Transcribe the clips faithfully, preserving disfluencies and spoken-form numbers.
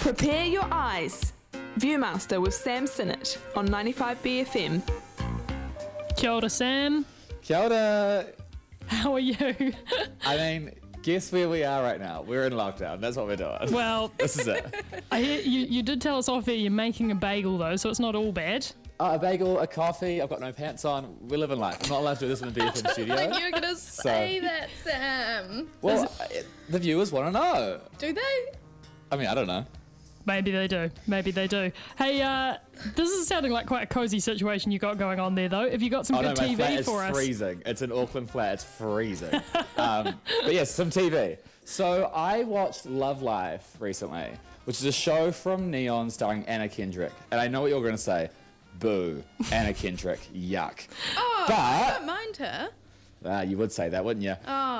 Prepare your eyes. Viewmaster with Sam Sinnott on ninety-five B F M. Kia ora, Sam. Kia ora. How are you? I mean, guess where we are right now? We're in lockdown. That's what we're doing. Well, this is it. I hear you, you did tell us off air you're making a bagel though, so it's not all bad. Uh, a bagel, a coffee. I've got no pants on. We're living life. I'm not allowed to do this in the B F M studio. Like you're gonna say So- that, Sam. Well, uh, the viewers want to know. Do they? I mean, I don't know. Maybe they do. Maybe they do. Hey, uh, this is sounding like quite a cozy situation you got going on there though. Have you got some Oh no, good my T flat V is for us? freezing. It's an Auckland flat. It's freezing. um, but yes, some T V. So I watched Love Life recently, which is a show from Neon starring Anna Kendrick. And I know what you're going to say. Boo. Anna Kendrick. Yuck. Oh, But- I don't mind her. Ah, you would say that, wouldn't you?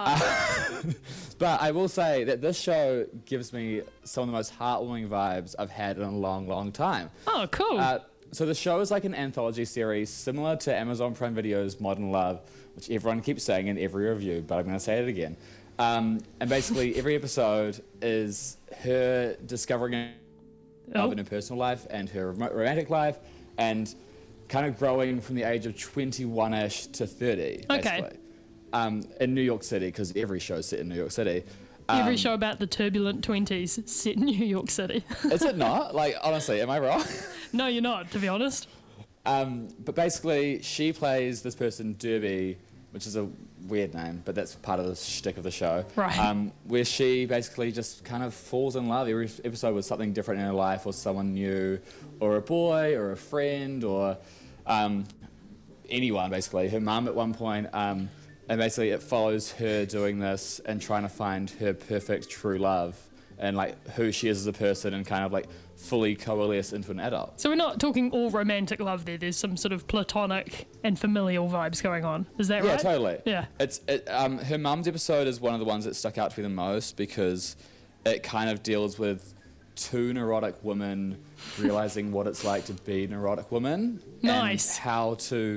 Oh, But I will say that this show gives me some of the most heartwarming vibes I've had in a long, long time. Oh, cool. Uh, so the show is like an anthology series similar to Amazon Prime Video's Modern Love, which everyone keeps saying in every review, but I'm going to say it again. Um, and basically every episode is her discovering love Oh. in her personal life and her rom- romantic life and kind of growing from the age of twenty-one-ish to thirty, Okay. basically. Um, in New York City, because every show is set in New York City. Every Um, show about the turbulent twenties set in New York City. Is it not? Like, honestly, am I wrong? No, you're not, to be honest. Um, but basically, she plays this person, Derby, which is a weird name, but that's part of the shtick of the show. Right. Um, where she basically just kind of falls in love every episode with something different in her life, or someone new, or a boy, or a friend, or um, anyone, basically. Her mum at one point. Um, and basically, it follows her doing this and trying to find her perfect true love and like who she is as a person and kind of like fully coalesce into an adult. So we're not talking all romantic love there. There's some sort of platonic and familial vibes going on. Is that Yeah, right? totally. Yeah. It's it, um, her mum's episode is one of the ones that stuck out to me the most because it kind of deals with two neurotic women realizing what it's like to be neurotic women. Nice. And how to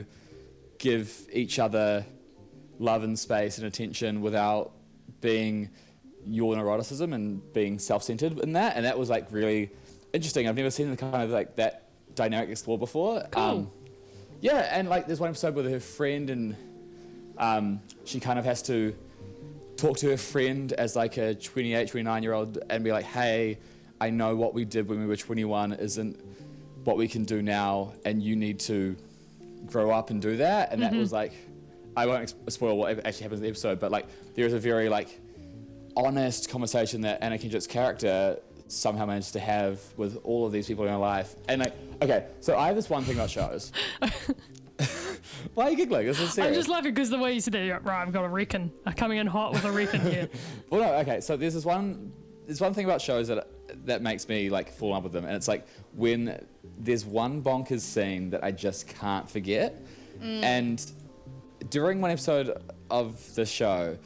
give each other love and space and attention without being your neuroticism and being self-centered in that. And that was like really interesting. I've never seen the kind of like that dynamic explored before. Cool. Yeah, and like there's one episode with her friend and um, she kind of has to talk to her friend as like a twenty-eight, twenty-nine year old and be like, hey, I know what we did when we were twenty-one isn't what we can do now and you need to grow up and do that. And that was like, I won't ex- spoil what actually happens in the episode, but like there's a very like honest conversation that Anna Kendrick's character somehow managed to have with all of these people in her life. And like, okay, so I have this one thing about shows. Why are you giggling? This is serious. I'm just laughing because the way you said it, right, I've got a reckon. I'm coming in hot with a reckon here. Well, no, okay. So there's this one, there's one thing about shows that that makes me like fall in love with them, and it's like when there's one bonkers scene that I just can't forget. And during one episode of the show,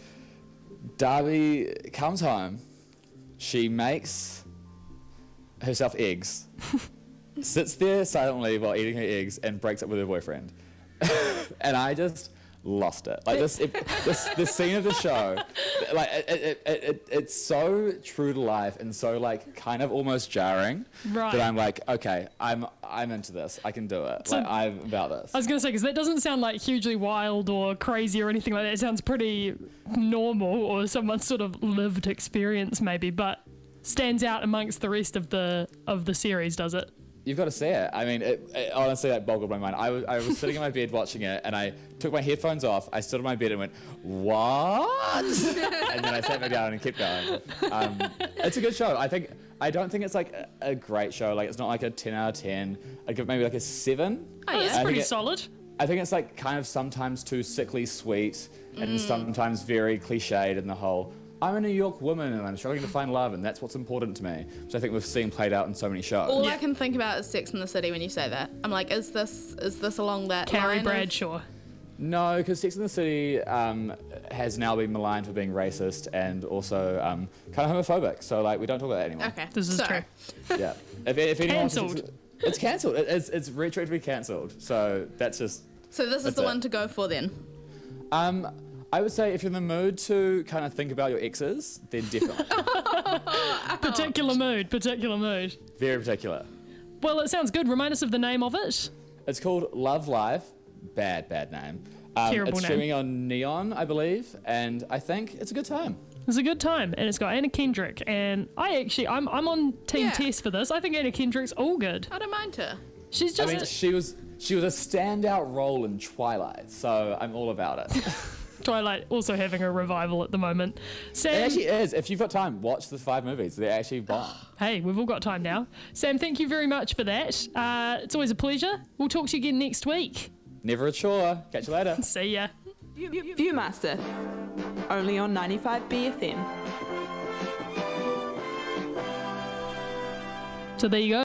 Darby comes home. She makes herself eggs, sits there silently while eating her eggs, and breaks up with her boyfriend. And I just lost it. Like this, it, this, this scene of the show, like it, it, it, it, it's so true to life and so like kind of almost jarring Right. that I'm like, okay, I'm I'm into this. I can do it. So- like I'm about this. I was going to say, because that doesn't sound like hugely wild or crazy or anything like that. It sounds pretty normal or someone's sort of lived experience maybe, but stands out amongst the rest of the of the series, does it? You've got to see it. I mean, it, it honestly like boggled my mind. I was, I was sitting in my bed watching it, and I took my headphones off. I stood on my bed and went, "What?" And then I sat back down and kept going. Um, it's a good show. I think. I don't think it's like a, a great show. Like it's not like a ten out of ten. I'd give it maybe like a seven. Oh, Oh, yeah. that's I think pretty it- solid. I think it's like kind of sometimes too sickly sweet, and sometimes very cliched in the whole. I'm a New York woman and I'm struggling to find love, and that's what's important to me. Which I think we've seen played out in so many shows. all Yeah. I can think about is Sex and the City when you say that. I'm like, is this is this along that Carrie line of- Bradshaw. No, because Sex and the City um, has now been maligned for being racist and also um, kind of homophobic. So like we don't talk about that anymore. Okay, This is sorry. true. Yeah. If, if anyone Cancelled. it's cancelled. It, it's it's retroactively cancelled. So that's just. So this is That's the it. one to go for then. Um, I would say if you're in the mood to kind of think about your exes, then definitely. But Particular mood, particular mood. Very particular. Well, it sounds good. Remind us of the name of it. It's called Love Live. Bad, bad name. Um, Terrible it's name. streaming on Neon, I believe, and I think it's a good time. It's a good time, and it's got Anna Kendrick, and I actually, I'm I'm on Team Yeah. Tess for this. I think Anna Kendrick's all good. I don't mind her. She's I just mean, she was she was a standout role in Twilight, so I'm all about it. Twilight also having a revival at the moment. It Sam, actually is. If you've got time, watch the five movies. They're actually bomb. hey, we've all got time now. Sam, thank you very much for that. Uh, it's always a pleasure. We'll talk to you again next week. Never a chore. Catch you later. See ya. Viewmaster, only on ninety-five B F M. So there you go.